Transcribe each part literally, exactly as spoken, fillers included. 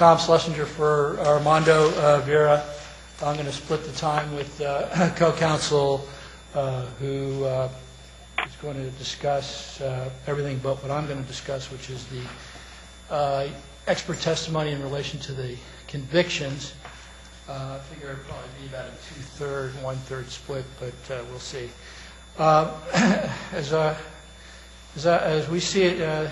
Tom Schlesinger for Armando uh, Vera. I'm going to split the time with uh, co-counsel uh, who uh, is going to discuss uh, everything but what I'm going to discuss, which is the uh, expert testimony in relation to the convictions. Uh, I figure it'll probably be about a two-third, one-third split, but uh, we'll see. Uh, as, uh, as, uh, as we see it, uh,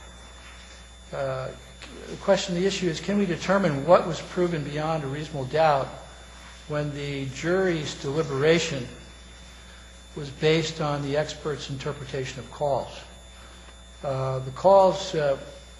uh, the question, the issue is, can we determine what was proven beyond a reasonable doubt when the jury's deliberation was based on the expert's interpretation of calls? Uh, the calls uh,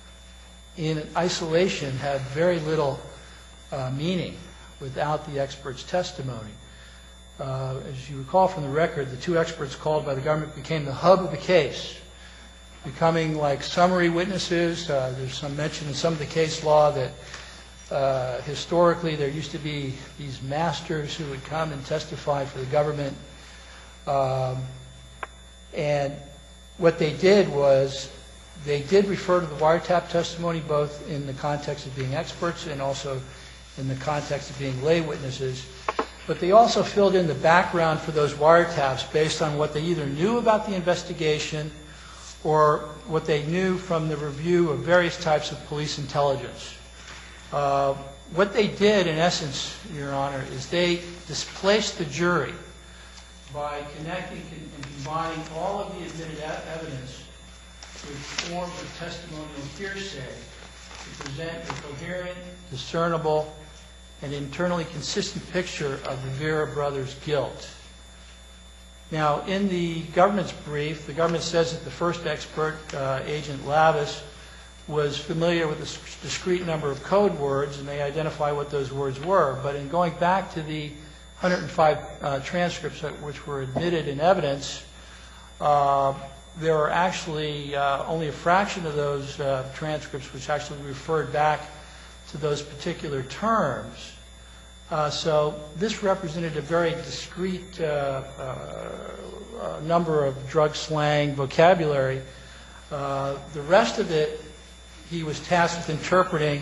in isolation had very little uh, meaning without the expert's testimony. Uh, as you recall from the record, the two experts called by the government became the hub of the case, becoming like summary witnesses. Uh, there's some mention in some of the case law that uh, historically there used to be these masters who would come and testify for the government. Um, and what they did was they did refer to the wiretap testimony both in the context of being experts and also in the context of being lay witnesses. But they also filled in the background for those wiretaps based on what they either knew about the investigation or what they knew from the review of various types of police intelligence. Uh, what they did, in essence, Your Honor, is they displaced the jury by connecting and combining all of the admitted evidence with forms of testimonial hearsay to present a coherent, discernible, and internally consistent picture of the Vera brothers' guilt. Now, in the government's brief, the government says that the first expert, uh, Agent Lavis, was familiar with a discrete number of code words, and they identify what those words were. But in going back to the one hundred five uh, transcripts that, which were admitted in evidence, uh, there are actually uh, only a fraction of those uh, transcripts which actually referred back to those particular terms. Uh, so this represented a very discrete uh, uh, number of drug slang vocabulary. Uh, the rest of it, he was tasked with interpreting,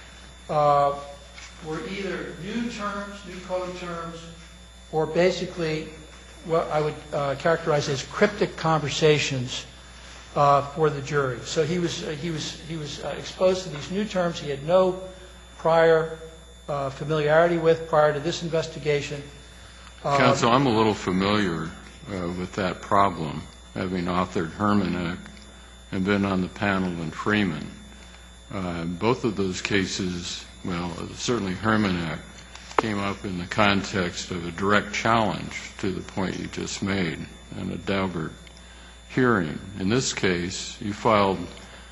uh, were either new terms, new code terms, or basically what I would uh, characterize as cryptic conversations uh, for the jury. So he was uh, he was he was uh, exposed to these new terms he had no prior uh, familiarity with prior to this investigation. Uh, Counsel, I'm a little familiar uh, with that problem, having authored Hermannek and been on the panel in Freeman. Uh, both of those cases, well, certainly Hermannek, came up in the context of a direct challenge to the point you just made in a Daubert hearing. In this case, you filed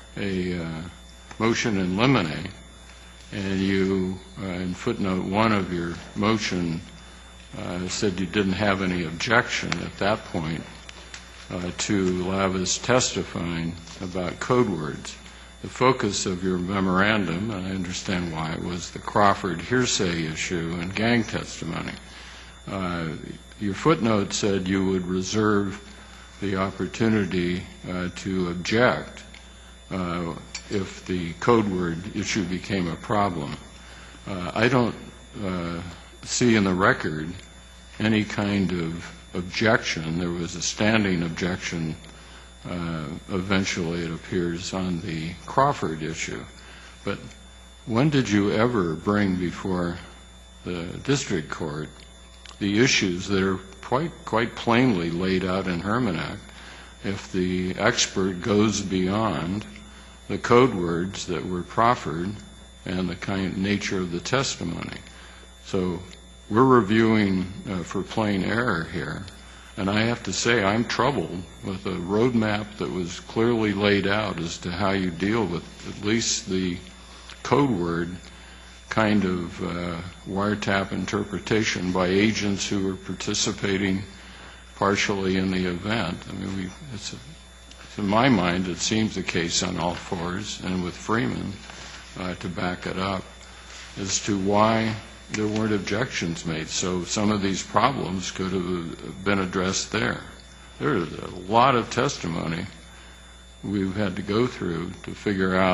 a uh, motion in limine, and you, uh, in footnote one of your motion, uh, said you didn't have any objection at that point uh, to Lavis testifying about code words. The focus of your memorandum, and I understand why, was the Crawford hearsay issue and gang testimony. Uh, your footnote said you would reserve the opportunity uh, to object uh, if the code word issue became a problem. Uh, I don't uh, see in the record any kind of objection. There was a standing objection. Uh, eventually, it appears, on the Crawford issue. But when did you ever bring before the district court the issues that are quite, quite plainly laid out in Hermannek? If the expert goes beyond the code words that were proffered and the kind nature of the testimony. So we're reviewing uh, for plain error here. And I have to say, I'm troubled with a roadmap that was clearly laid out as to how you deal with at least the code word kind of uh, wiretap interpretation by agents who were participating partially in the event. I mean, we, it's a, in my mind, it seems the case on all fours, and with Freeman uh, to back it up, as to why there weren't objections made. So some of these problems could have been addressed there. There is a lot of testimony we've had to go through to figure out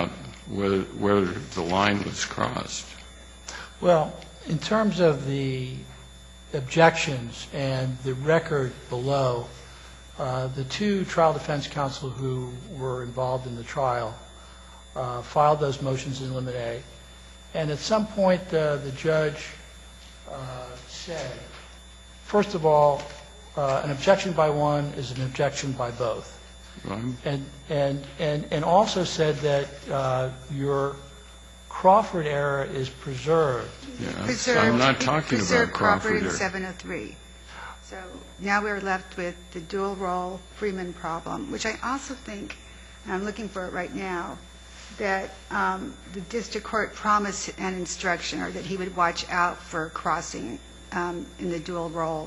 whether, whether the line was crossed. Well, in terms of the objections and the record below, uh, the two trial defense counsel who were involved in the trial uh, filed those motions in limine, and at some point uh, the judge uh, said, first of all, uh, an objection by one is an objection by both. Right. And, and, and, and also said that uh, your Crawford error is preserved. Yeah, Preserved- I'm not talking about preserved Crawford in here. seven oh three. So now we're left with the dual role Freeman problem, which I also think, and I'm looking for it right now, that um, the district court promised an instruction, or that he would watch out for crossing um, in the dual role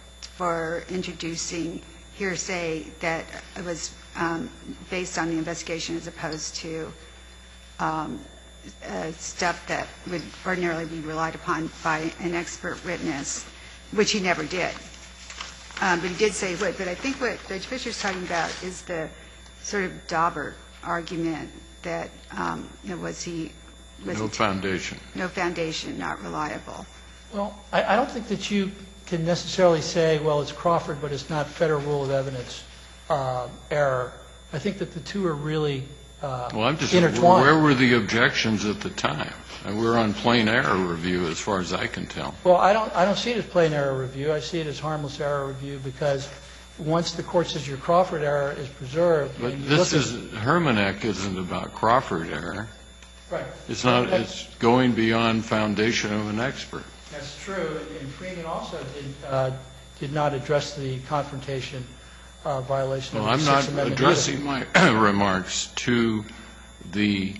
for introducing hearsay that was um, based on the investigation as opposed to um, uh, stuff that would ordinarily be relied upon by an expert witness, which he never did. Um, but he did say he would. But I think what Judge Fischer's talking about is the sort of Daubert argument that, um, you know, was he... Was No he foundation. No foundation, not reliable. Well, I, I don't think that you can necessarily say, well, it's Crawford, but it's not Federal Rule of Evidence uh, error. I think that the two are really uh, Well, I'm just, intertwined. where were the objections at the time? And we're on plain error review as far as I can tell. Well, I don't, I don't see it as plain error review. I see it as harmless error review because once the court says your Crawford error is preserved... But and you this look is, Hermannek isn't about Crawford error. at, right. It's not, That's- it's going beyond foundation of an expert. That's true, and Freeman also did, uh, did not address the confrontation uh, violation Well, of I'm the not Sixth Amendment addressing my remarks to the,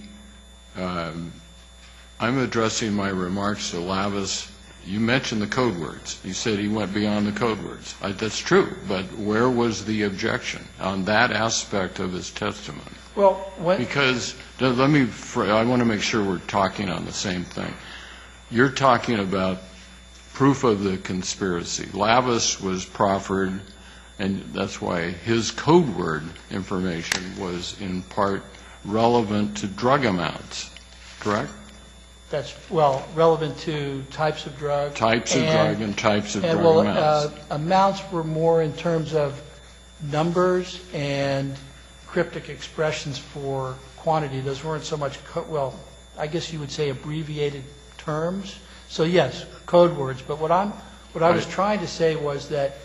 um, I'm addressing my remarks to Lavis. You mentioned the code words. You said he went beyond the code words. I, that's true, but where was the objection on that aspect of his testimony? Well, when, Because, let me, I want to make sure we're talking on the same thing. You're talking about proof of the conspiracy. Lavis was proffered, and that's why his code word information was in part relevant to drug amounts, correct? that's, well, relevant to types of drug. Types of and- drug and types of And drug well, amounts. uh, amounts were more in terms of numbers and cryptic expressions for quantity. Those weren't so much, co- well, I guess you would say abbreviated terms. So yes, code words. But what I'm, what I was Right. trying to say was that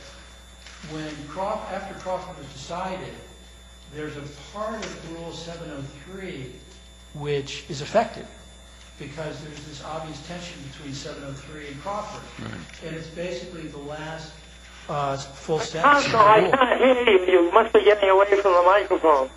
when Crawford, after Crawford was decided, there's a part of Rule seven oh three which is affected because there's this obvious tension between seven oh three and Crawford. Right. And it's basically the last uh, full sentence of Counsel, I the rule. can't hear you. You must be getting away from the microphone.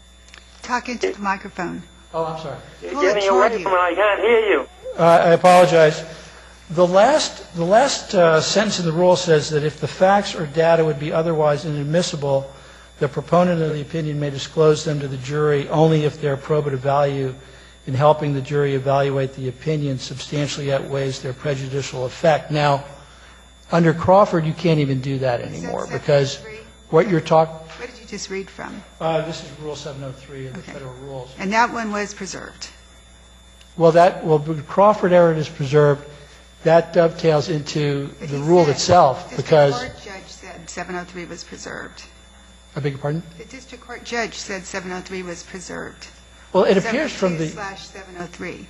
Talk into the microphone. Oh, I'm sorry. You're Pull it getting toward away you. from it. I can't hear you. Uh, I apologize. The last, the last uh, sentence in the rule says that if the facts or data would be otherwise inadmissible, the proponent of the opinion may disclose them to the jury only if their probative value in helping the jury evaluate the opinion substantially outweighs their prejudicial effect. Now, under Crawford, you can't even do that anymore Is that because seven oh three? what you're talking, What did you just read from? uh, this is Rule seven oh three of the Okay. federal rules. And that one was preserved. Well, that, well, the Crawford error is preserved. That dovetails into But the he rule said- itself The because, district court judge said seven oh three was preserved. I beg your pardon? The district court judge said seven oh three was preserved. Well, it appears from the, slash seven oh three.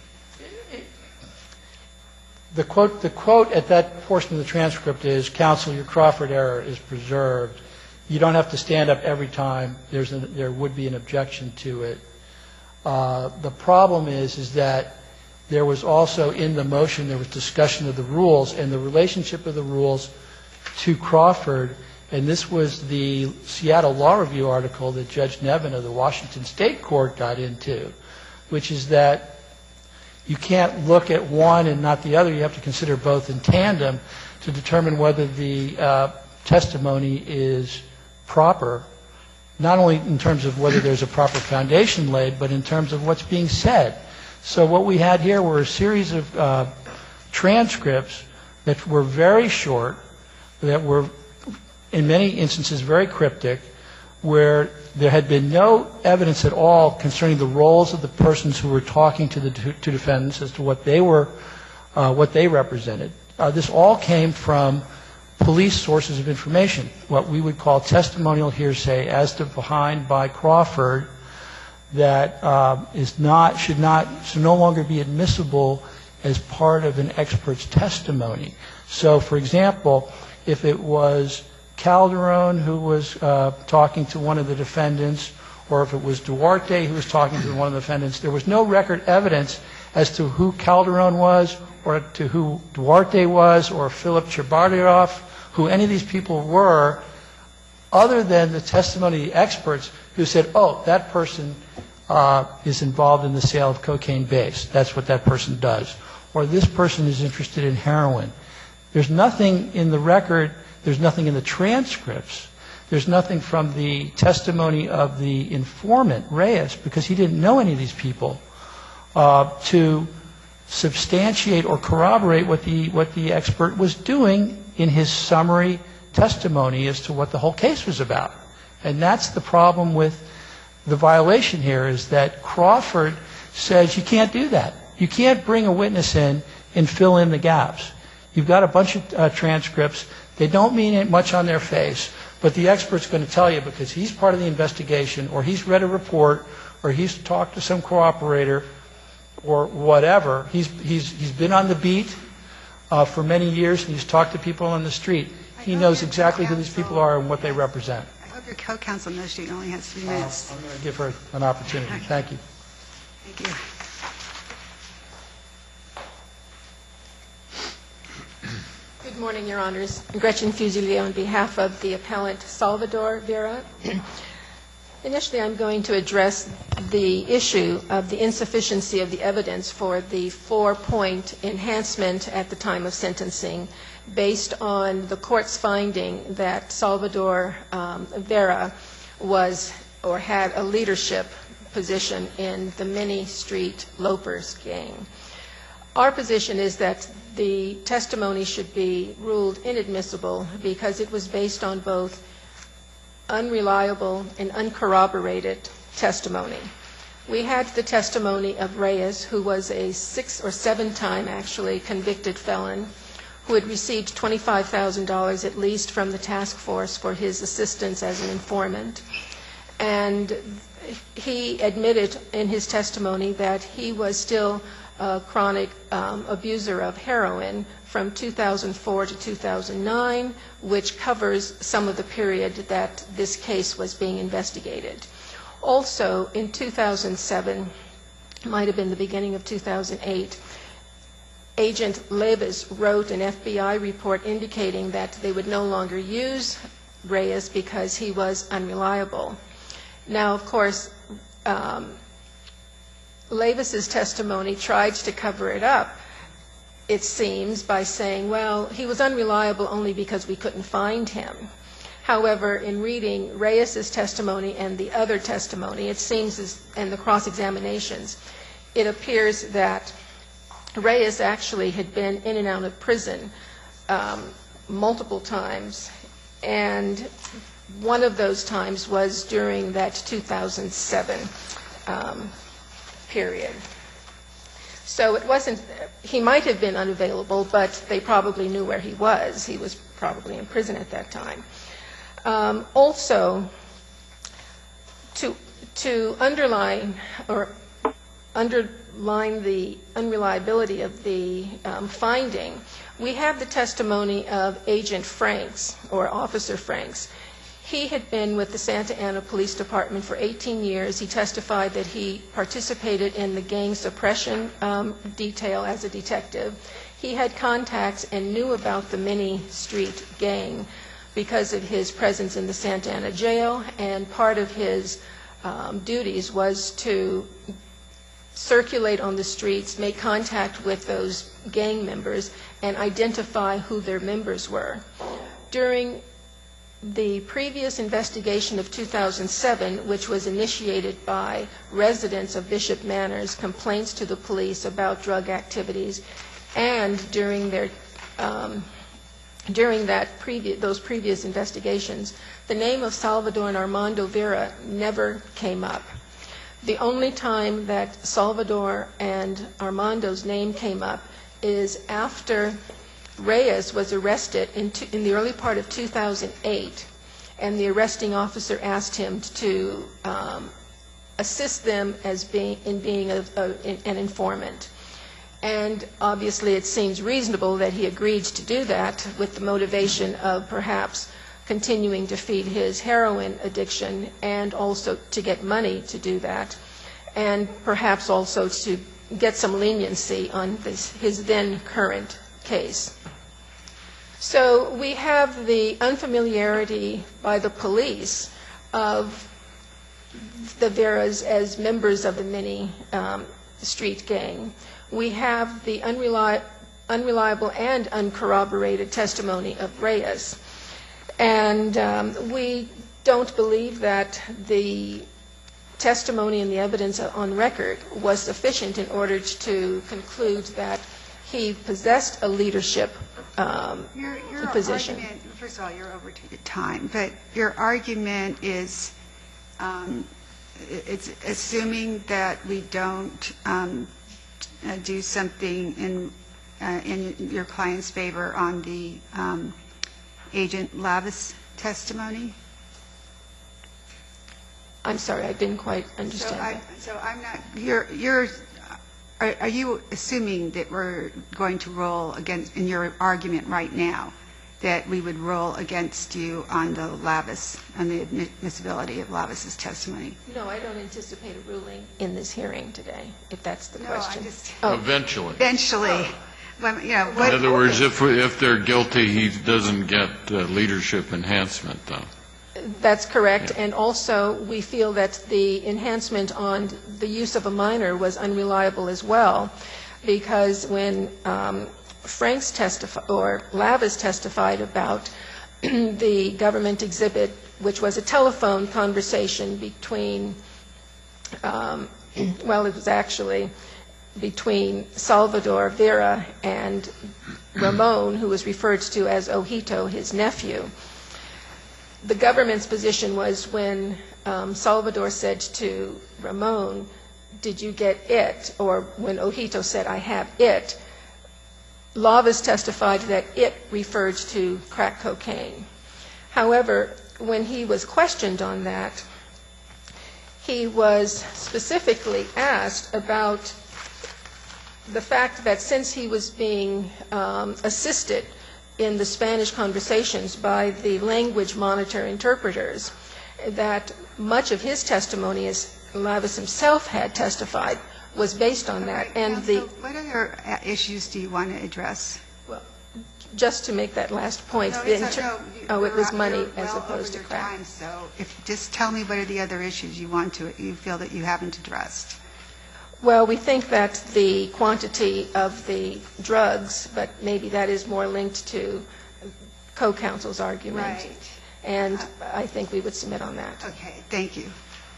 the quote, the quote at that portion of the transcript is, counsel, your Crawford error is preserved. You don't have to stand up every time there's a, there would be an objection to it. Uh, the problem is, is that there was also in the motion, there was discussion of the rules and the relationship of the rules to Crawford, and this was the Seattle Law Review article that Judge Nevin of the Washington State Court got into, which is that you can't look at one and not the other. You have to consider both in tandem to determine whether the uh, testimony is proper, not only in terms of whether there's a proper foundation laid, but in terms of what's being said. So what we had here were a series of uh, transcripts that were very short, that were in many instances very cryptic, where there had been no evidence at all concerning the roles of the persons who were talking to the two two defendants as to what they were, uh, what they represented. Uh, this all came from police sources of information, what we would call testimonial hearsay, as defined by Crawford, that uh, is not, should not, should no longer be admissible as part of an expert's testimony. So, for example, if it was Calderon who was uh, talking to one of the defendants, or if it was Duarte who was talking to one of the defendants, there was no record evidence as to who Calderon was, or to who Duarte was, or Philip Chabardiroff, who any of these people were, other than the testimony of the experts who said, oh, that person uh, is involved in the sale of cocaine base. That's what that person does. Or this person is interested in heroin. There's nothing in the record, there's nothing in the transcripts, there's nothing from the testimony of the informant, Reyes, because he didn't know any of these people, uh, to substantiate or corroborate what the, what the expert was doing in his summary testimony as to what the whole case was about. And that's the problem with the violation here, is that Crawford says you can't do that. You can't bring a witness in and fill in the gaps. You've got a bunch of uh, transcripts. They don't mean much on their face, but the expert's going to tell you because he's part of the investigation, or he's read a report, or he's talked to some cooperator, or whatever. He's, he's, he's been on the beat uh, for many years, and he's talked to people on the street. He knows exactly who these people are and what they represent. I hope your co-counsel knows she only has three minutes. Uh, I'm going to give her an opportunity. Thank you. Thank you. Good morning, Your Honors. Gretchen Fusilier on behalf of the appellant Salvador Vera. Initially, I'm going to address the issue of the insufficiency of the evidence for the four-point enhancement at the time of sentencing, based on the court's finding that Salvador um, Vera was or had a leadership position in the Minnie Street Lopers gang. Our position is that the testimony should be ruled inadmissible because it was based on both unreliable and uncorroborated testimony. We had the testimony of Reyes, who was a six or seven time actually convicted felon, who had received twenty-five thousand dollars at least from the task force for his assistance as an informant. And he admitted in his testimony that he was still a chronic um, abuser of heroin from two thousand four to two thousand nine, which covers some of the period that this case was being investigated. Also, in two thousand seven, might have been the beginning of two thousand eight, Agent Levis wrote an F B I report indicating that they would no longer use Reyes because he was unreliable. Now, of course, um, Levis's testimony tried to cover it up, it seems, by saying, well, he was unreliable only because we couldn't find him. However, in reading Reyes's testimony and the other testimony, it seems, as, and the cross-examinations, it appears that Reyes actually had been in and out of prison um, multiple times, and one of those times was during that two thousand seven um, period. So it wasn't, he might have been unavailable, but they probably knew where he was. He was probably in prison at that time. Um, also, to, to underline or underline the unreliability of the um, finding, we have the testimony of Agent Franks, or Officer Franks. He had been with the Santa Ana Police Department for eighteen years. He testified that he participated in the gang suppression um, detail as a detective. He had contacts and knew about the Minnie Street gang because of his presence in the Santa Ana jail, and part of his um, duties was to circulate on the streets, make contact with those gang members, and identify who their members were. During the previous investigation of two thousand seven, which was initiated by residents of Bishop Manor's complaints to the police about drug activities, and during their um, during that previ- those previous investigations, the name of Salvador and Armando Vera never came up. The only time that Salvador and Armando's name came up is after Reyes was arrested in, to, in the early part of two thousand eight, and the arresting officer asked him to um, assist them as being in being a, a, an informant. And obviously it seems reasonable that he agreed to do that with the motivation of perhaps continuing to feed his heroin addiction and also to get money to do that, and perhaps also to get some leniency on this, his then current case. So we have the unfamiliarity by the police of the Veras as members of the Mini um, Street Gang. We have the unreli- unreliable and uncorroborated testimony of Reyes. And um, we don't believe that the testimony and the evidence on record was sufficient in order to conclude that he possessed a leadership um, Your, your position. argument, first of all, you're over to your time, but your argument is um, it's assuming that we don't um, uh, do something in uh, in your client's favor on the um, Agent Lavis testimony. I'm sorry, I didn't quite So, understand. I, so I'm not. You're you're. Are, are you assuming that we're going to rule against in your argument right now that we would rule against you on the Lavis, on the admissibility of Lavis's testimony? No, I don't anticipate a ruling in this hearing today, if that's the No, question. I just Oh. Eventually. eventually. When, you know, In what, other words, if, if they're guilty, he doesn't get uh, leadership enhancement, though. That's correct, and also we feel that the enhancement on the use of a minor was unreliable as well, because when um, Franks testified, or Lavis testified about the government exhibit, which was a telephone conversation between, um, well, it was actually between Salvador Vera and Ramon, who was referred to as Ojito, his nephew. The government's position was when um, Salvador said to Ramon, "Did you get it?" or when Ojito said, "I have it," Lavis testified that it referred to crack cocaine. However, when he was questioned on that, he was specifically asked about the fact that since he was being um, assisted in the Spanish conversations by the language monitor interpreters, that much of his testimony, as Lavis himself had testified, was based on that. And Counsel, the what other uh, issues do you want to address? well, just to make that last point, No, the it's inter- not- no, oh, it you're- was money you're as well opposed to over your crack. time, so if just tell me what are the other issues you want to you feel that you haven't addressed. Well, we think that the quantity of the drugs, but maybe that is more linked to co-counsel's argument. Right. And I think we would submit on that. Okay, thank you.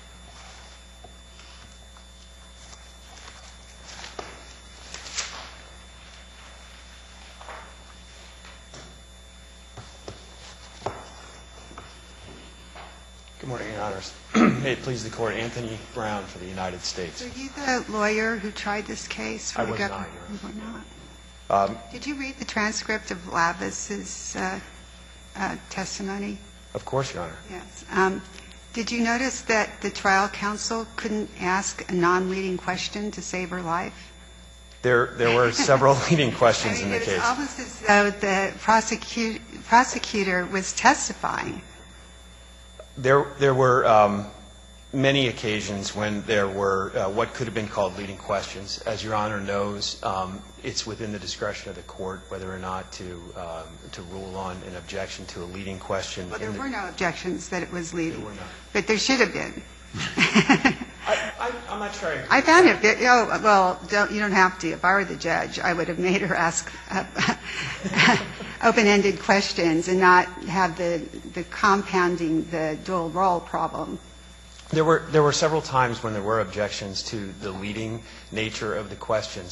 Good morning, Your Honors. May it please the Court, Anthony Brown for the United States. Were you the lawyer who tried this case for I the was government? not, Your Honor. You were not. Um, Did you read the transcript of Lavis's uh, uh, testimony? Of course, Your Honor. Yes. Um, did you notice that the trial counsel couldn't ask a non-leading question to save her life? There, there were several leading questions I mean, in the it was case. almost as though the prosecu- prosecutor was testifying. There, there were um, many occasions when there were uh, what could have been called leading questions. As Your Honor knows, um, it's within the discretion of the Court whether or not to um, to rule on an objection to a leading question. Well, in there the- were no objections that it was leading. There were not. But there should have been. I, I, I'm not sure I agree I with found that. it, oh, well, don't, you don't have to. If I were the judge, I would have made her ask uh, open-ended questions and not have the, the compounding the dual role problem. There were there were several times when there were objections to the leading nature of the questions.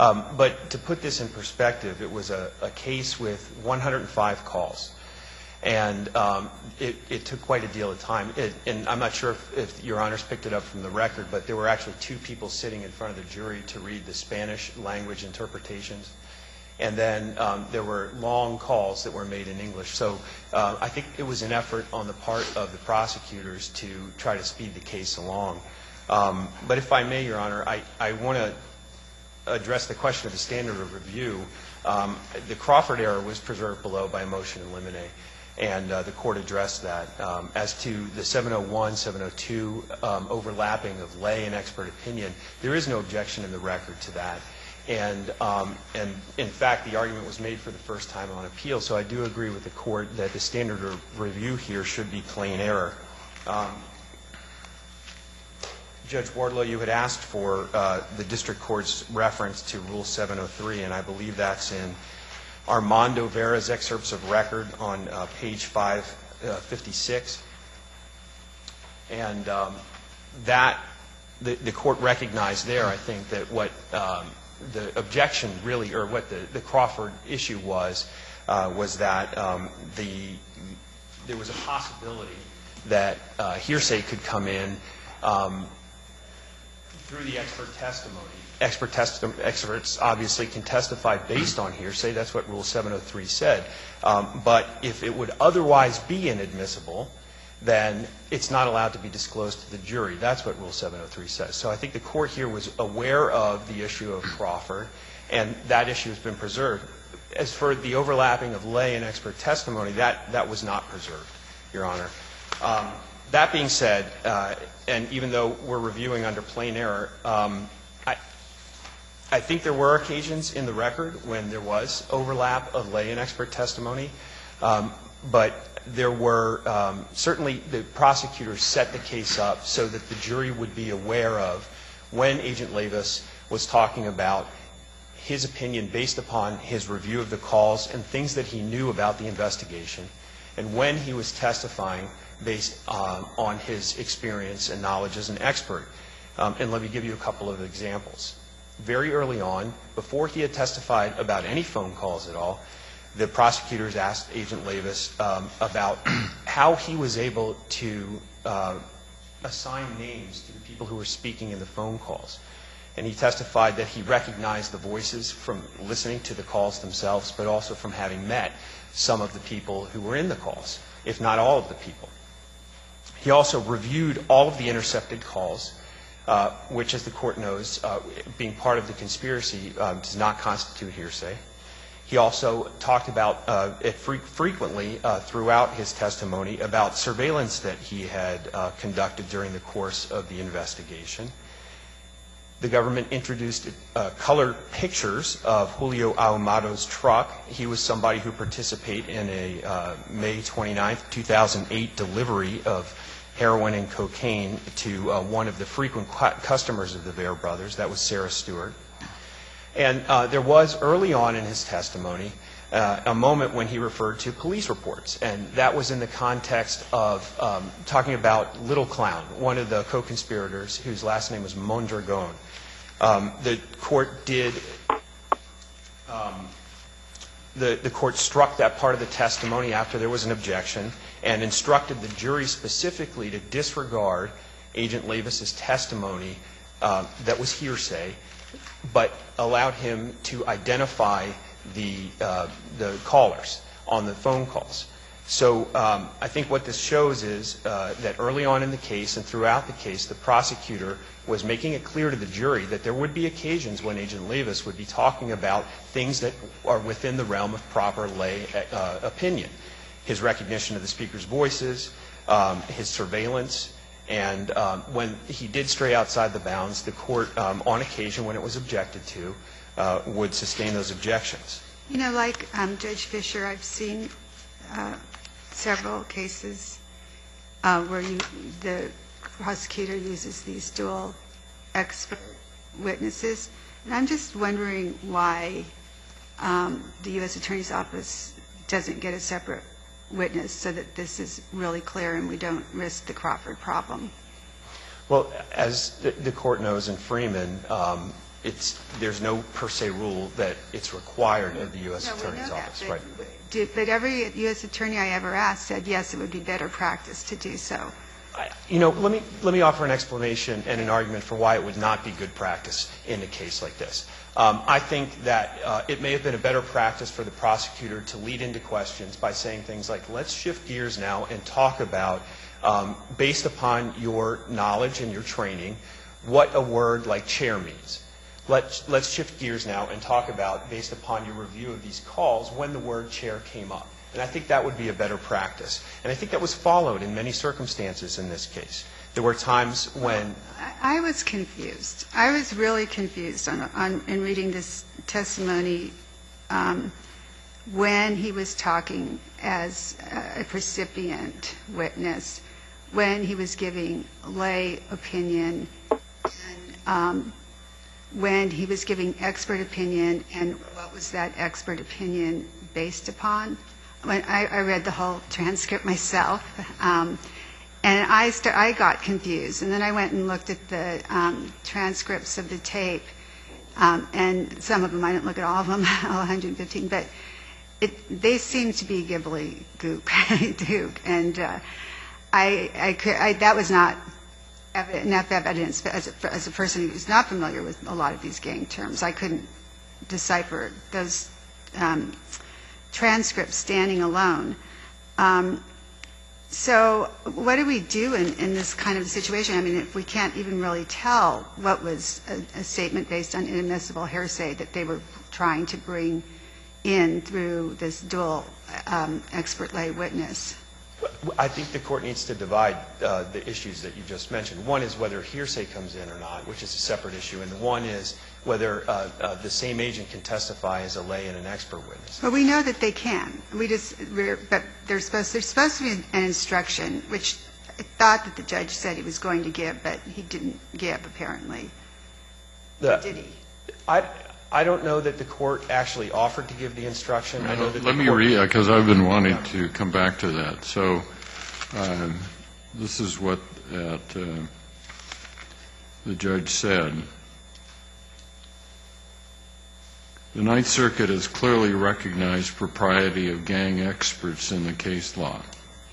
Um, but to put this in perspective, it was a, a case with one hundred five calls. And um, it, it took quite a deal of time. It, and I'm not sure if, if Your Honors picked it up from the record, but there were actually two people sitting in front of the jury to read the Spanish language interpretations. And then um, there were long calls that were made in English. So uh, I think it was an effort on the part of the prosecutors to try to speed the case along. Um, but if I may, Your Honor, I, I want to address the question of the standard of review. Um, the Crawford error was preserved below by a motion in limine. And uh, the court addressed that. Um, as to the seven oh one, seven oh two um, overlapping of lay and expert opinion, there is no objection in the record to that. And, um, and in fact, the argument was made for the first time on appeal. So I do agree with the court that the standard of review here should be plain error. Um, Judge Wardlow, you had asked for uh, the district court's reference to Rule seven oh three, and I believe that's in Armando Vera's excerpts of record on uh, page five fifty-six. And um, that, the, the court recognized there, I think, that what um, the objection really, or what the, the Crawford issue was, uh, was that um, the, there was a possibility that uh, hearsay could come in um, through the expert testimony. Expert testi- experts obviously can testify based on hearsay. That's what Rule seven oh three said. Um, but if it would otherwise be inadmissible, then it's not allowed to be disclosed to the jury. That's what Rule seven oh three says. So I think the court here was aware of the issue of Crawford, and that issue has been preserved. As for the overlapping of lay and expert testimony, that, that was not preserved, Your Honor. Um, that being said, uh, and even though we're reviewing under plain error, um, I, I think there were occasions in the record when there was overlap of lay and expert testimony, um, but there were um, certainly the prosecutors set the case up so that the jury would be aware of when Agent Levis was talking about his opinion based upon his review of the calls and things that he knew about the investigation, and when he was testifying based um, on his experience and knowledge as an expert. Um, and let me give you a couple of examples. Very early on, before he had testified about any phone calls at all, the prosecutors asked Agent Levis um, about how he was able to uh, assign names to the people who were speaking in the phone calls. And he testified that he recognized the voices from listening to the calls themselves, but also from having met some of the people who were in the calls, if not all of the people. He also reviewed all of the intercepted calls, uh, which, as the court knows, uh, being part of the conspiracy, uh, does not constitute hearsay. He also talked about uh, it fre- frequently uh, throughout his testimony about surveillance that he had uh, conducted during the course of the investigation. The government introduced uh, color pictures of Julio Ahumado's truck. He was somebody who participated in a uh, May twenty-ninth, two thousand eight delivery of heroin and cocaine to uh, one of the frequent cu- customers of the Vera brothers. That was Sarah Stewart. And uh, there was, early on in his testimony, uh, a moment when he referred to police reports. And that was in the context of um, talking about Little Clown, one of the co-conspirators whose last name was Mondragon. Um, the court did, um, the, the court struck that part of the testimony after there was an objection and instructed the jury specifically to disregard Agent Levis's testimony uh, that was hearsay, but allowed him to identify the, uh, the callers on the phone calls. So um, I think what this shows is uh, that early on in the case and throughout the case, the prosecutor was making it clear to the jury that there would be occasions when Agent Levis would be talking about things that are within the realm of proper lay uh, opinion. His recognition of the speaker's voices, um, his surveillance, and um, when he did stray outside the bounds, the court, um, on occasion when it was objected to, uh, would sustain those objections. You know, like um, Judge Fisher, I've seen uh, several cases uh, where you, the prosecutor uses these dual expert witnesses. And I'm just wondering why um, the U S Attorney's Office doesn't get a separate witness so that this is really clear and we don't risk the Crawford problem. Well, as the, the court knows in Freeman, um, it's, there's no per se rule that it's required of the U S No, we Attorney's know that, Office, but- right? Did- But every U S attorney I ever asked said, yes, it would be better practice to do so. I- You know, let me, let me offer an explanation and an argument for why it would not be good practice in a case like this. Um, I think that uh, it may have been a better practice for the prosecutor to lead into questions by saying things like, let's shift gears now and talk about, um, based upon your knowledge and your training, what a word like chair means. Let's, let's shift gears now and talk about, based upon your review of these calls, when the word chair came up. And I think that would be a better practice. And I think that was followed in many circumstances in this case. There were times when... I I was confused. I was really confused on, on in reading this testimony um, when he was talking as a recipient witness, when he was giving lay opinion, and um, when he was giving expert opinion, and what was that expert opinion based upon. When I, I read the whole transcript myself, um, and I, st- I got confused. And then I went and looked at the um, transcripts of the tape, um, and some of them, I didn't look at all of them, all one hundred fifteen, but it, they seemed to be gibbly gook, and uh, I, I, could, I, that was not ev- enough evidence as a, as a person who's not familiar with a lot of these gang terms. I couldn't decipher those um, transcripts standing alone. Um, so what do we do in, in this kind of situation? I mean, if we can't even really tell what was a, a statement based on inadmissible hearsay that they were trying to bring in through this dual um, expert lay witness. I think the Court needs to divide uh, the issues that you just mentioned. One is whether hearsay comes in or not, which is a separate issue, and one is whether uh, uh, the same agent can testify as a lay and an expert witness. Well, we know that they can. We just, we're, but there's supposed, there's supposed to be an instruction, which I thought that the judge said he was going to give, but he didn't give, apparently. The, Did he? I, I don't know that the Court actually offered to give the instruction. I know that Let the me court, read, because I've been wanting to come back to that. So um, this is what that, uh, the judge said. The Ninth Circuit has clearly recognized propriety of gang experts in the case law.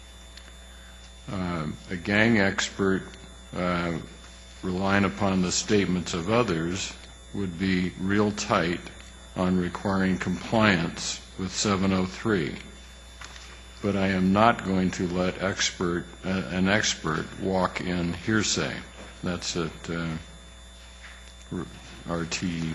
Uh, a gang expert uh, relying upon the statements of others would be real tight on requiring compliance with seven oh three. But I am not going to let expert, uh, an expert walk in hearsay. That's at uh, R T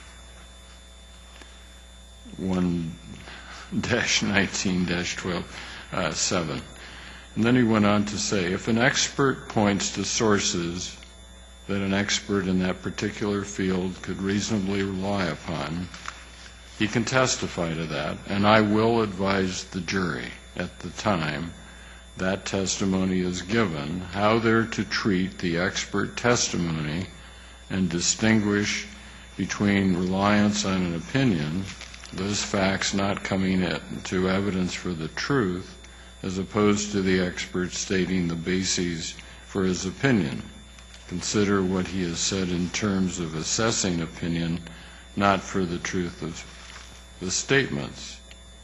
one dash nineteen dash twelve seven. And then he went on to say, if an expert points to sources that an expert in that particular field could reasonably rely upon, he can testify to that, and I will advise the jury at the time that testimony is given how they're to treat the expert testimony and distinguish between reliance on an opinion, those facts not coming into evidence for the truth, as opposed to the expert stating the bases for his opinion. Consider what he has said in terms of assessing opinion, not for the truth of the statements.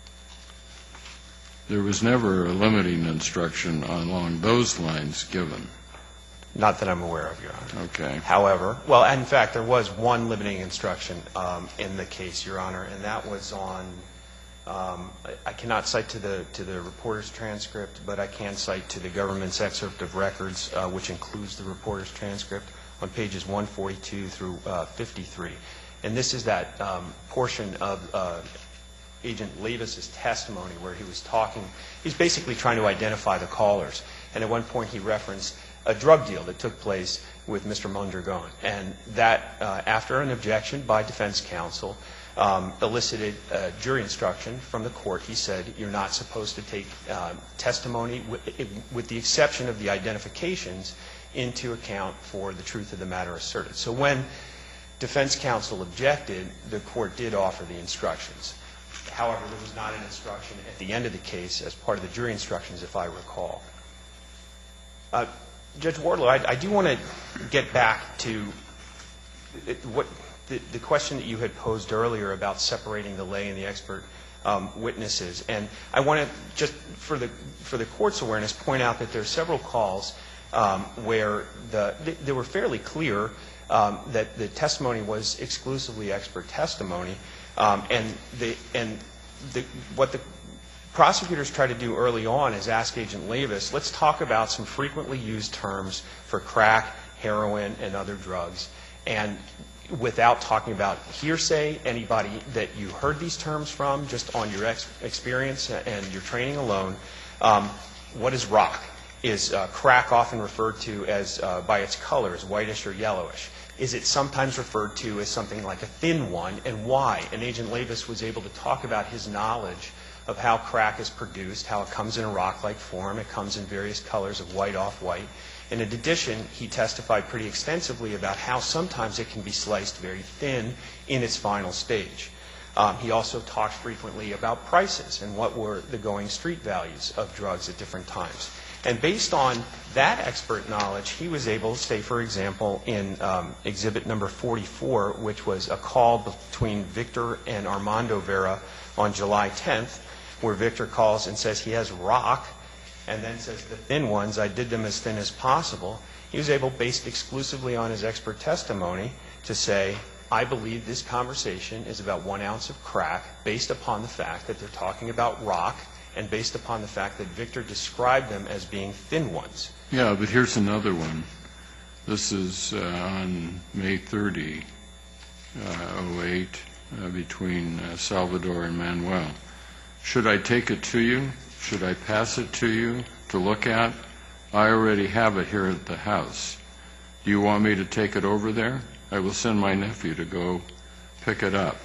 There was never a limiting instruction along those lines given. Not that I'm aware of, Your Honor. Okay. However, well, in fact, there was one limiting instruction um, in the case, Your Honor, and that was on, um, I, I cannot cite to the to the reporter's transcript, but I can cite to the government's excerpt of records, uh, which includes the reporter's transcript, on pages one forty-two through uh, fifty-three. And this is that um, portion of uh, Agent Levis's testimony where he was talking, he's basically trying to identify the callers. And at one point he referenced a drug deal that took place with Mister Mondragon. And that, uh, after an objection by defense counsel, um, elicited a jury instruction from the court. He said, you're not supposed to take uh, testimony, with, with the exception of the identifications, into account for the truth of the matter asserted. So when defense counsel objected, the court did offer the instructions. However, there was not an instruction at the end of the case as part of the jury instructions, if I recall. Uh, Judge Wardlaw, I, I do want to get back to it, what the, the question that you had posed earlier about separating the lay and the expert um, witnesses. And I want to just, for the, for the Court's awareness, point out that there are several calls um, where the, they, they were fairly clear um, that the testimony was exclusively expert testimony. Um, and the, and the, what the prosecutors tried to do early on is ask Agent Levis, let's talk about some frequently used terms for crack, heroin, and other drugs. And without talking about hearsay, anybody that you heard these terms from, just on your ex experience and your training alone, um, what is rock? Is uh, crack often referred to as, uh, by its color, as whitish or yellowish? Is it sometimes referred to as something like a thin one, and why? And Agent Levis was able to talk about his knowledge of how crack is produced, how it comes in a rock-like form, it comes in various colors of white, off-white. And in addition, he testified pretty extensively about how sometimes it can be sliced very thin in its final stage. Um, he also talked frequently about prices and what were the going street values of drugs at different times. And based on that expert knowledge, he was able, say, for example, in um, exhibit number forty-four, which was a call between Victor and Armando Vera on July tenth, where Victor calls and says he has rock, and then says the thin ones, I did them as thin as possible. He was able, based exclusively on his expert testimony, to say, I believe this conversation is about one ounce of crack, based upon the fact that they're talking about rock, and based upon the fact that Victor described them as being thin ones. Yeah, but here's another one. This is uh, on May thirtieth, oh eight, uh, between uh, Salvador and Manuel. Should I take it to you? Should I pass it to you to look at? I already have it here at the house. Do you want me to take it over there? I will send my nephew to go pick it up.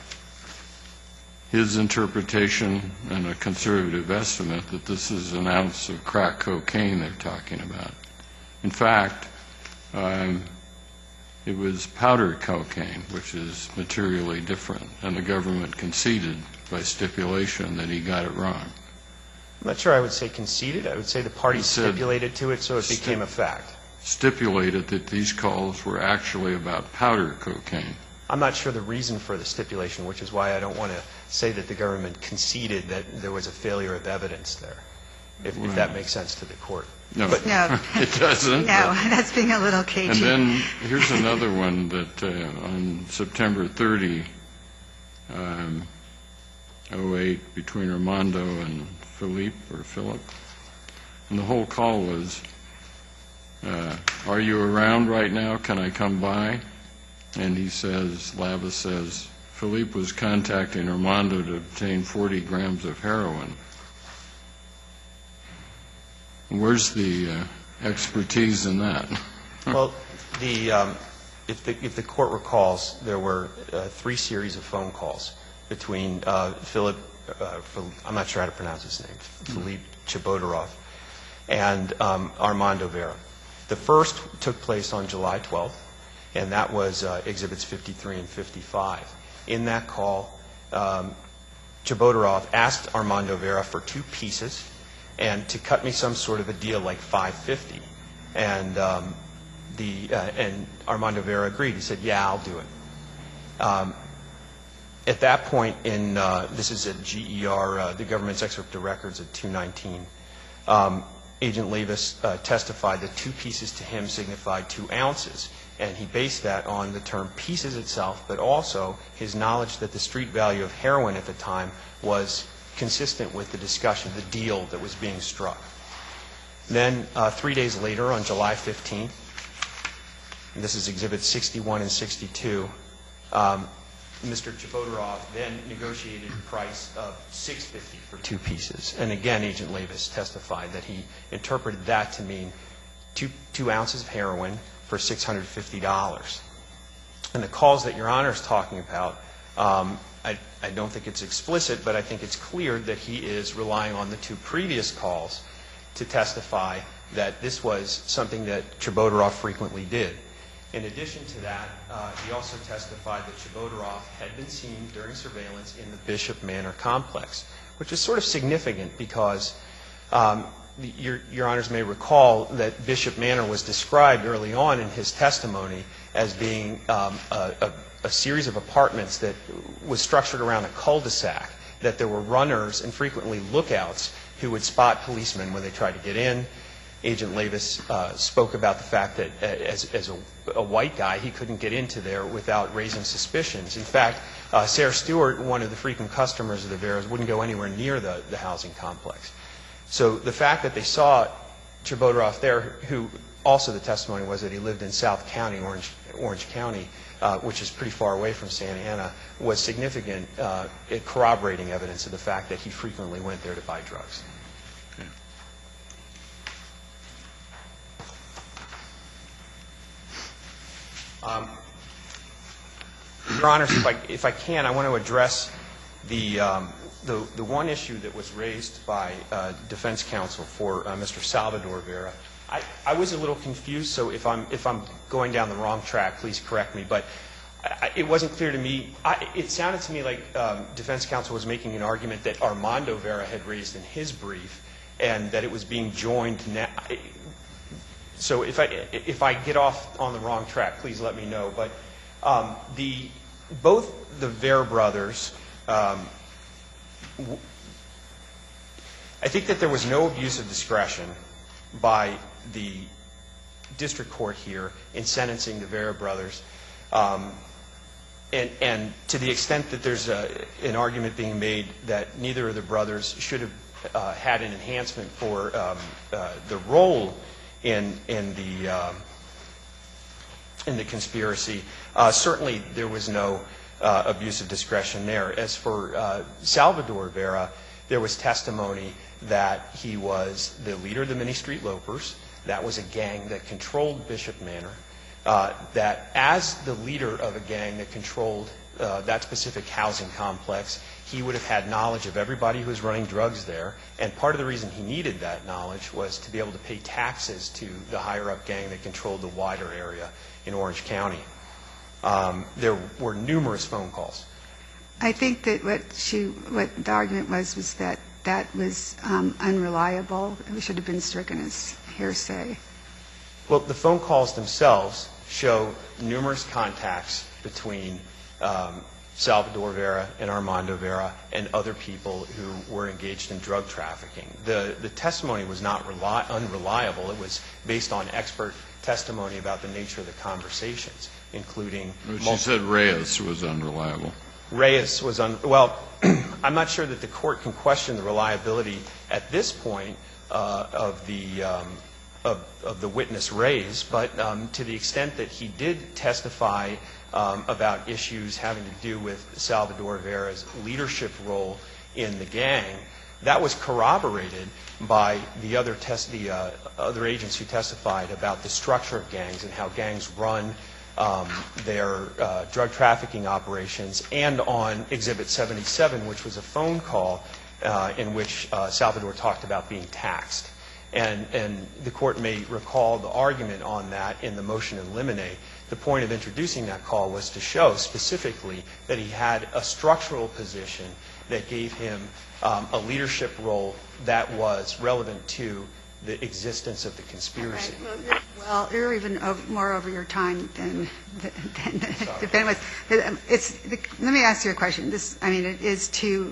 His interpretation and a conservative estimate that this is an ounce of crack cocaine they're talking about. In fact, um, it was powdered cocaine, which is materially different, and the government conceded by stipulation that he got it wrong. I'm not sure I would say conceded. I would say the parties stipulated to it, so it became a fact. Stipulated that these calls were actually about powder cocaine. I'm not sure the reason for the stipulation, which is why I don't want to say that the government conceded that there was a failure of evidence there, if, if that makes sense to the court. No, But, No. it doesn't. No, that's being a little And cagey. then here's another one that uh, on September thirtieth, um, oh eight, between Armando and Philippe, or Philip, and the whole call was, uh, are you around right now? Can I come by? And he says, Lava says, Philippe was contacting Armando to obtain forty grams of heroin. Where's the uh, expertise in that? well, the, um, if, the, if the court recalls, there were uh, three series of phone calls between uh, Philip, uh, Phil, I'm not sure how to pronounce his name, Philippe Chabodarov, and um, Armando Vera. The first took place on July twelfth, and that was uh, Exhibits fifty-three and fifty-five. In that call, um, Chabodarov asked Armando Vera for two pieces and to cut me some sort of a deal like five fifty. And um, the uh, and Armando Vera agreed. He said, "Yeah, I'll do it." Um, at that point, in uh, this is at G E R, uh, the government's excerpt of records at two nineteen. Um, Agent Levis uh, testified that two pieces to him signified two ounces, and he based that on the term pieces itself, but also his knowledge that the street value of heroin at the time was consistent with the discussion, the deal that was being struck. Then uh, three days later, on July fifteenth, and this is Exhibits sixty-one and sixty-two, um, Mister Chabodarov then negotiated a price of six fifty for two pieces. And again, Agent Levis testified that he interpreted that to mean two, two ounces of heroin for six hundred fifty dollars. And the calls that Your Honor is talking about, um, I, I don't think it's explicit, but I think it's clear that he is relying on the two previous calls to testify that this was something that Chabodarov frequently did. In addition to that, uh, he also testified that Chabodarov had been seen during surveillance in the Bishop Manor complex, which is sort of significant because um, the, your, your Honors may recall that Bishop Manor was described early on in his testimony as being um, a, a a series of apartments that was structured around a cul-de-sac, that there were runners and frequently lookouts who would spot policemen when they tried to get in. Agent Lavis uh, spoke about the fact that as, as a, a white guy, he couldn't get into there without raising suspicions. In fact, uh, Sarah Stewart, one of the frequent customers of the Veras, wouldn't go anywhere near the, the housing complex. So the fact that they saw Chabotarov there, who also the testimony was that he lived in South County, Orange, Orange County, uh, which is pretty far away from Santa Ana, was significant uh, corroborating evidence of the fact that he frequently went there to buy drugs. Um, Your Honors, if I, if I can, I want to address the, um, the, the one issue that was raised by uh, defense counsel for uh, Mister Salvador Vera. I, I was a little confused, so if I'm, if I'm going down the wrong track, please correct me. But I, it wasn't clear to me. I, it sounded to me like um, defense counsel was making an argument that Armando Vera had raised in his brief and that it was being joined now. So if I, if I get off on the wrong track, please let me know. But um, the, both the Vera brothers, um, w I think that there was no abuse of discretion by the district court here in sentencing the Vera brothers. Um, and, and to the extent that there's a, an argument being made that neither of the brothers should have uh, had an enhancement for um, uh, the role in in the um, in the conspiracy, uh, certainly there was no uh, abuse of discretion there. As for uh, Salvador Vera, there was testimony that he was the leader of the Mini Street Lopers. That was a gang that controlled Bishop Manor. Uh, that as the leader of a gang that controlled uh, that specific housing complex, he would have had knowledge of everybody who was running drugs there. And part of the reason he needed that knowledge was to be able to pay taxes to the higher-up gang that controlled the wider area in Orange County. Um, there were numerous phone calls. I think that what she, what the argument was, was that that was um, unreliable. It should have been stricken as hearsay. Well, the phone calls themselves show numerous contacts between um, Salvador Vera and Armando Vera and other people who were engaged in drug trafficking. The, the testimony was not reli- unreliable. It was based on expert testimony about the nature of the conversations, including... She said Reyes was unreliable. Reyes was un... Well, I'm not sure that the court can question the reliability at this point uh, of the... Um, Of, of the witness Reyes, but um, to the extent that he did testify um, about issues having to do with Salvador Vera's leadership role in the gang, that was corroborated by the other test, the uh, other agents who testified about the structure of gangs and how gangs run um, their uh, drug trafficking operations, and on Exhibit seventy-seven, which was a phone call uh, in which uh, Salvador talked about being taxed. And, and the court may recall the argument on that in the motion in limine. The point of introducing that call was to show specifically that he had a structural position that gave him um, a leadership role that was relevant to the existence of the conspiracy. Right. Well, you're even over, more over your time than, than the defendant was. It's, the, let me ask you a question. This, I mean, it is two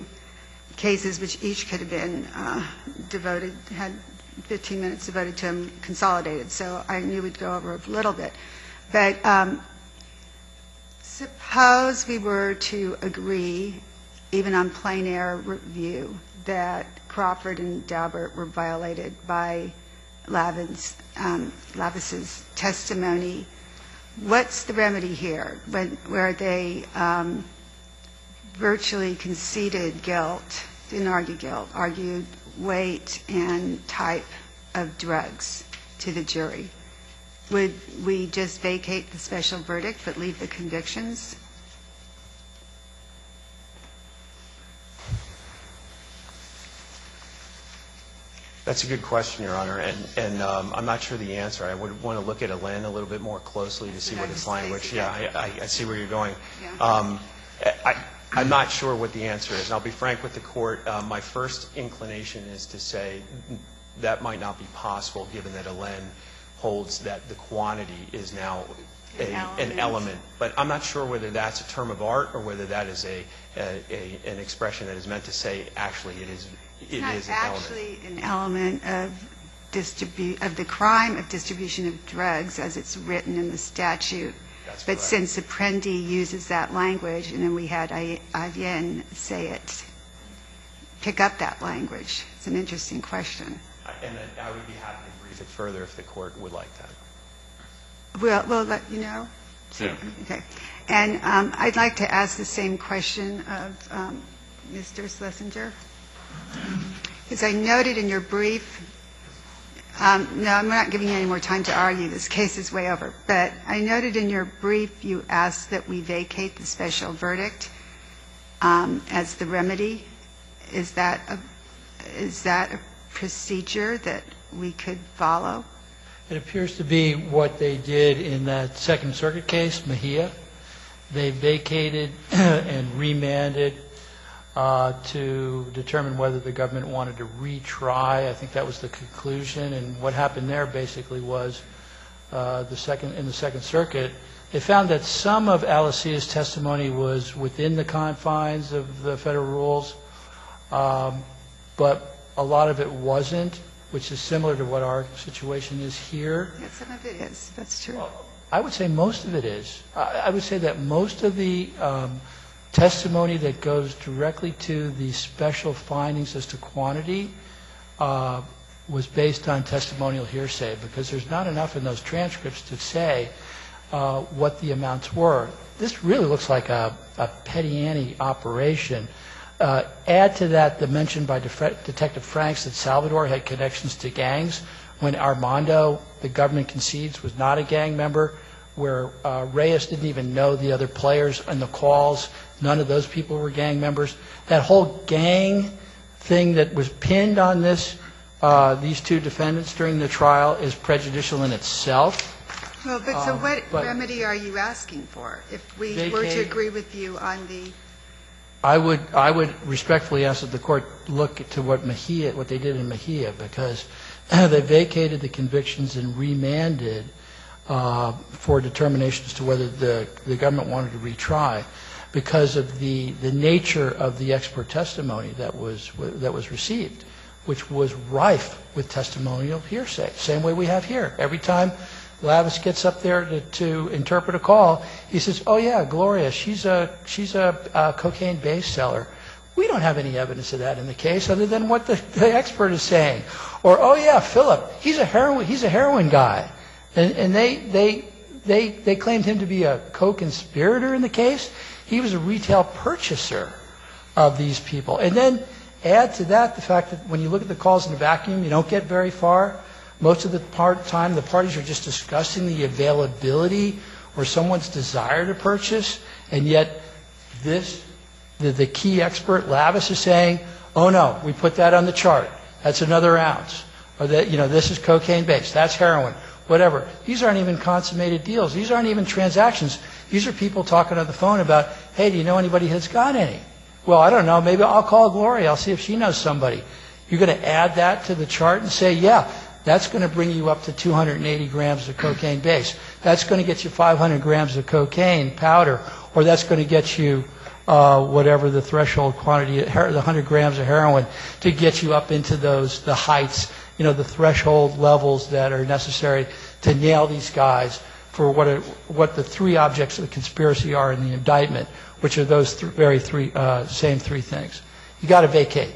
cases which each could have been uh, devoted, had fifteen minutes devoted to them consolidated, so I knew we'd go over a little bit. But um, suppose we were to agree, even on plain error review, that Crawford and Daubert were violated by Lavin's, um, Lavis's testimony. What's the remedy here, when, where they um, virtually conceded guilt, didn't argue guilt, argued weight and type of drugs to the jury? Would we just vacate the special verdict but leave the convictions? That's a good question, Your Honor, and, and um, I'm not sure the answer. I would want to look at Alen a little bit more closely to see Did I what its mistake language. it? Yeah, I, I, I see where you're going. Yeah. Um, I, I'm not sure what the answer is, and I'll be frank with the court. Uh, my first inclination is to say that might not be possible, given that Alen holds that the quantity is now a, An an element. element. But I'm not sure whether that's a term of art or whether that is a, a, a an expression that is meant to say actually it is it Not is an element. actually an element of distribu, of the crime of distribution of drugs as it's written in the statute. That's But correct. since Apprendi uses that language, and then we had Avien say it, pick up that language. It's an interesting question. I- And I I would be happy to brief it further if the court would like that. We'll, we'll let you know. Yeah. Okay. And um, I'd like to ask the same question of um, Mister Schlesinger. Because I noted in your brief, um, no, I'm not giving you any more time to argue. This case is way over. But I noted in your brief you asked that we vacate the special verdict um, as the remedy. Is that a, is that a procedure that we could follow? It appears to be what they did in that Second Circuit case, Mejia. They vacated and remanded uh, to determine whether the government wanted to retry. I think that was the conclusion. And what happened there basically was uh, the second in the Second Circuit, they found that some of Alicia's testimony was within the confines of the federal rules, um, but a lot of it wasn't, which is similar to what our situation is here. Yeah, some of it is. That's true. I would say most of it is. I I would say that most of the um, testimony that goes directly to the special findings as to quantity uh, was based on testimonial hearsay, because there's not enough in those transcripts to say uh, what the amounts were. This really looks like a, a petty ante operation. Uh, add to that the mention by Def- Detective Franks that Salvador had connections to gangs, when Armando, the government concedes, was not a gang member, where uh, Reyes didn't even know the other players and the calls. None of those people were gang members. That whole gang thing that was pinned on this, uh, these two defendants during the trial, is prejudicial in itself. Well, but so Um, what but- remedy are you asking for? If we were to Vacate. agree with you on the, I would I would respectfully ask that the court look to what Mejia, what they did in Mejia, because they vacated the convictions and remanded uh, for determination as to whether the the government wanted to retry, because of the the nature of the expert testimony that was that was received, which was rife with testimonial hearsay. Same way we have here. Every time Lavis gets up there to, to interpret a call, he says, "Oh yeah, Gloria, she's a she's a, a cocaine base seller." We don't have any evidence of that in the case, other than what the, the expert is saying. Or, "Oh yeah, Philip, he's a heroin he's a heroin guy," and and they they they they claimed him to be a co-conspirator in the case. He was a retail purchaser of these people. And then add to that the fact that when you look at the calls in a vacuum, you don't get very far. Most of the part time, the parties are just discussing the availability or someone's desire to purchase, and yet this, the, the key expert, Lavis, is saying, "Oh no, we put that on the chart. That's another ounce." Or that, you know, this is cocaine based, that's heroin, whatever. These aren't even consummated deals. These aren't even transactions. These are people talking on the phone about, "Hey, do you know anybody that's got any?" "Well, I don't know. Maybe I'll call Gloria. I'll see if she knows somebody." You're going to add that to the chart and say, yeah, that's going to bring you up to two hundred eighty grams of cocaine base. That's going to get you five hundred grams of cocaine powder, or that's going to get you uh, whatever the threshold quantity, the one hundred grams of heroin, to get you up into those, the heights, you know, the threshold levels that are necessary to nail these guys for what are, what the three objects of the conspiracy are in the indictment, which are those th- very three, uh, same three things. You got to vacate.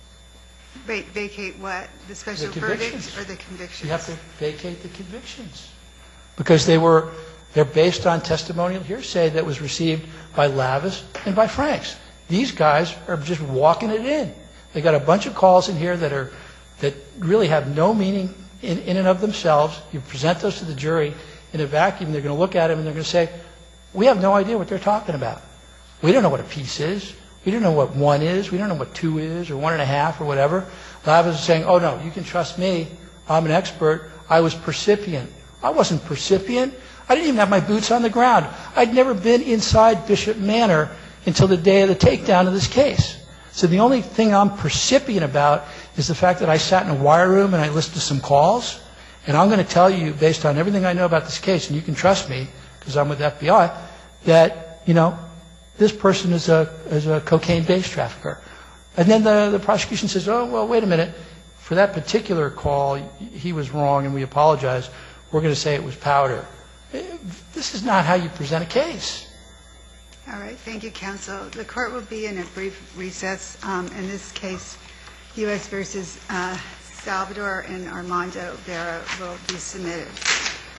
va- vacate what? The special The verdict convictions. or the convictions? You have to vacate the convictions, because they were, they're based on testimonial hearsay that was received by Lavis and by Franks. These guys are just walking it in. They got a bunch of calls in here that are, that really have no meaning in, in and of themselves. You present those to the jury in a vacuum, they're going to look at them and they're going to say, "We have no idea what they're talking about. We don't know what a piece is. We don't know what one is. We don't know what two is, or one and a half, or whatever." Lavis is saying, "Oh no, you can trust me. I'm an expert. I was percipient." I wasn't percipient. I didn't even have my boots on the ground. I'd never been inside Bishop Manor until the day of the takedown of this case. So the only thing I'm percipient about is the fact that I sat in a wire room and I listened to some calls. And I'm going to tell you, based on everything I know about this case, and you can trust me, because I'm with F B I, that, you know, this person is a, is a cocaine-based trafficker. And then the, the prosecution says, oh, well, wait a minute. For that particular call, he was wrong and we apologize. We're going to say it was powder. This is not how you present a case. All right, thank you, counsel. The court will be in a brief recess. Um, in this case, U S versus uh, Salvador and Armando Vera will be submitted.